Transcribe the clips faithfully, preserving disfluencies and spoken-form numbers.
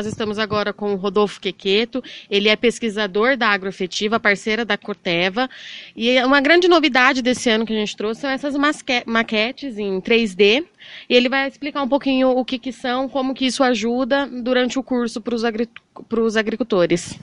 nós estamos agora com o Rodolfo Quequeto, ele é pesquisador da Agroefetiva, parceira da Corteva, e uma grande novidade desse ano que a gente trouxe são essas maquetes em três D, e ele vai explicar um pouquinho o que, que são, como que isso ajuda durante o curso para os agri agricultores.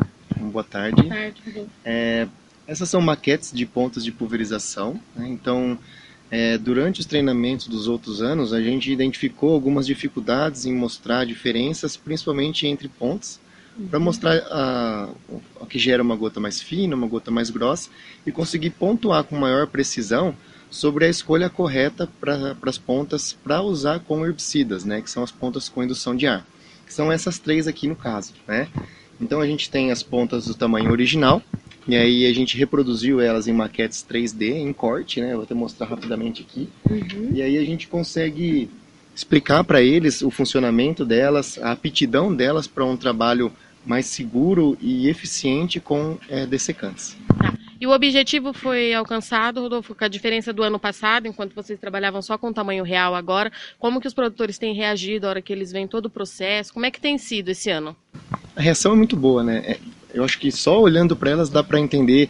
Boa tarde. Boa tarde, Rodolfo. É, essas são maquetes de pontas de pulverização, né? Então, É, durante os treinamentos dos outros anos, a gente identificou algumas dificuldades em mostrar diferenças, principalmente entre pontas, uhum. para mostrar a, a que gera uma gota mais fina, uma gota mais grossa, e conseguir pontuar com maior precisão sobre a escolha correta para as pontas para usar com herbicidas, né, que são as pontas com indução de ar, que são essas três aqui no caso, né? Então a gente tem as pontas do tamanho original, e aí a gente reproduziu elas em maquetes três D, em corte, né? Eu vou até mostrar rapidamente aqui. Uhum. E aí a gente consegue explicar para eles o funcionamento delas, a aptidão delas para um trabalho mais seguro e eficiente com é, dessecantes. Tá. E o objetivo foi alcançado, Rodolfo, com a diferença do ano passado, enquanto vocês trabalhavam só com o tamanho real agora, como que os produtores têm reagido a hora que eles veem todo o processo? Como é que tem sido esse ano? A reação é muito boa, né? É... Eu acho que só olhando para elas dá para entender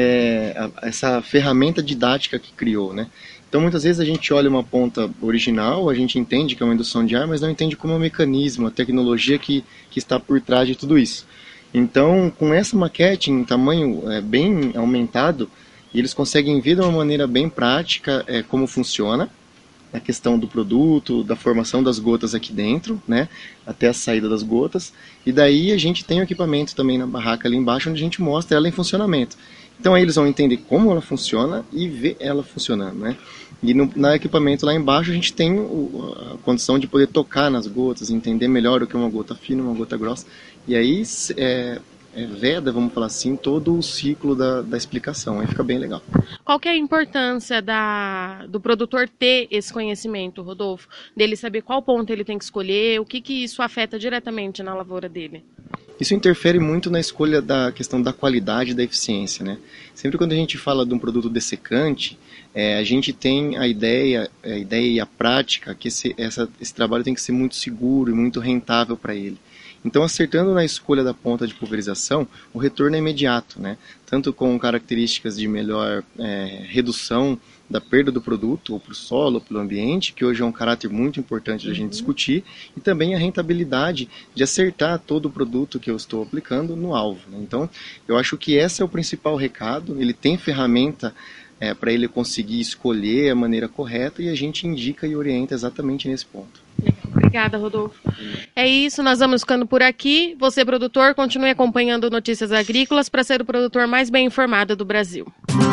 é, a, essa ferramenta didática que criou, né? Então muitas vezes a gente olha uma ponta original, a gente entende que é uma indução de ar, mas não entende como é o mecanismo, a tecnologia que, que está por trás de tudo isso. Então com essa maquete em tamanho é, bem aumentado, eles conseguem ver de uma maneira bem prática é, como funciona a questão do produto, da formação das gotas aqui dentro, né, até a saída das gotas, e daí a gente tem o equipamento também na barraca ali embaixo, onde a gente mostra ela em funcionamento. Então aí eles vão entender como ela funciona e ver ela funcionando, né. E no, no equipamento lá embaixo a gente tem o, a condição de poder tocar nas gotas, entender melhor o que é uma gota fina, uma gota grossa, e aí é, é, veda, vamos falar assim, todo o ciclo da, da explicação, aí fica bem legal. Qual que é a importância da, do produtor ter esse conhecimento, Rodolfo? Dele saber qual ponto ele tem que escolher, o que, que isso afeta diretamente na lavoura dele? Isso interfere muito na escolha da questão da qualidade e da eficiência, né? Sempre quando a gente fala de um produto dessecante, é, a gente tem a ideia, a ideia e a prática que esse, essa, esse trabalho tem que ser muito seguro e muito rentável para ele. Então, acertando na escolha da ponta de pulverização, o retorno é imediato, né? Tanto com características de melhor é, redução da perda do produto, ou para o solo, ou para o ambiente, que hoje é um caráter muito importante da gente uhum. discutir, e também a rentabilidade de acertar todo o produto que eu estou aplicando no alvo, né? Então, eu acho que esse é o principal recado, ele tem ferramenta é, para ele conseguir escolher a maneira correta, e a gente indica e orienta exatamente nesse ponto. Obrigada, Rodolfo. É isso, nós vamos ficando por aqui. Você, produtor, continue acompanhando Notícias Agrícolas para ser o produtor mais bem informado do Brasil.